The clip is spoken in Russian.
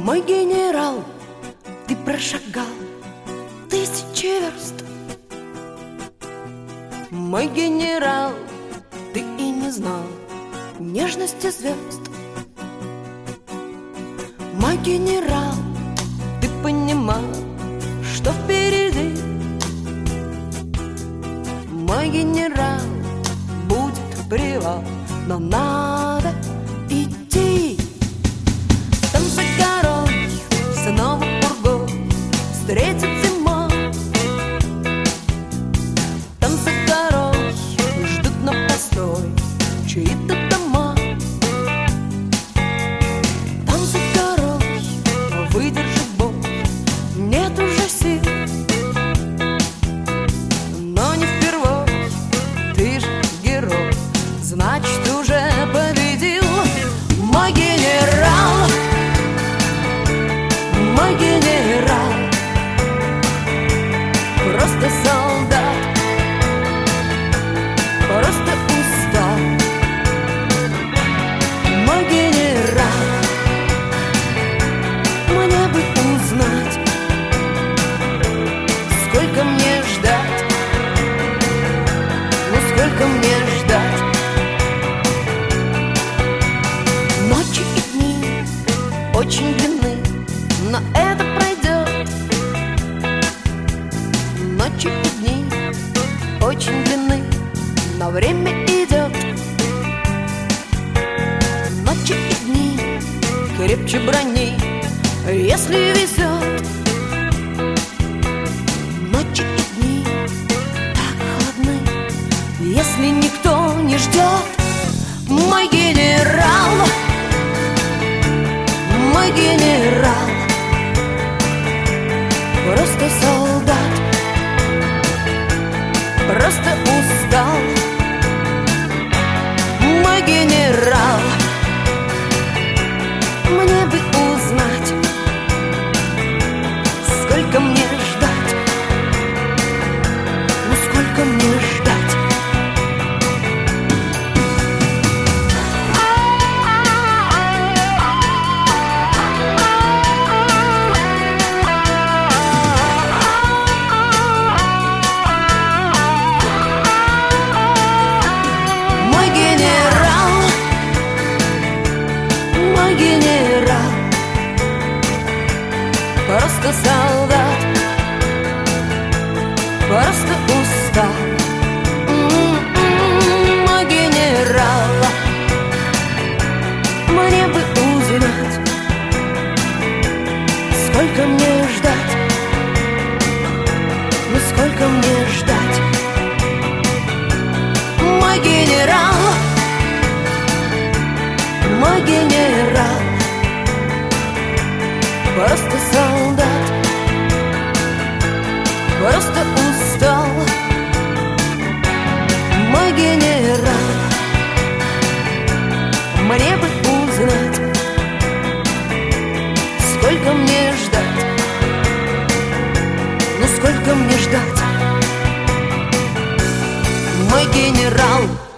Мой генерал, ты прошагал тысячи верст. Мой генерал, ты и не знал нежности звезд. Мой генерал, ты понимал, что впереди. Мой генерал, будет привал, но надо идти. Там за горой снова пургой встретит зима. Там за горой ждут на постой чьи-то дома. Там за горой выдержит бой, нет уже сил. Но не впервой, ты же герой, значит уже победил. Мой генерал, мой генерал, просто солдат, просто устал. Мой генерал, мне бы узнать, сколько мне ждать, ну сколько мне ждать. Ночи и дни очень длинны, но это пройдет. Ночи и дни очень длинны, но время идет. Ночи и дни крепче брони, если везет. Ночи и дни так холодны, если никто не ждет. Мой генерал, мой генерал, просто солдат, просто устал. Мой генерал, мне бы узнать, сколько мне ждать, ну сколько мне ждать. Генерал, просто солдат, просто устал. Мой генерал, мне бы узнать, сколько мне ждать, ну сколько мне ждать. Мой генерал, мой генерал, просто солдат, просто устал. Мой генерал, мне бы узнать, сколько мне ждать, ну сколько мне ждать. Мой генерал.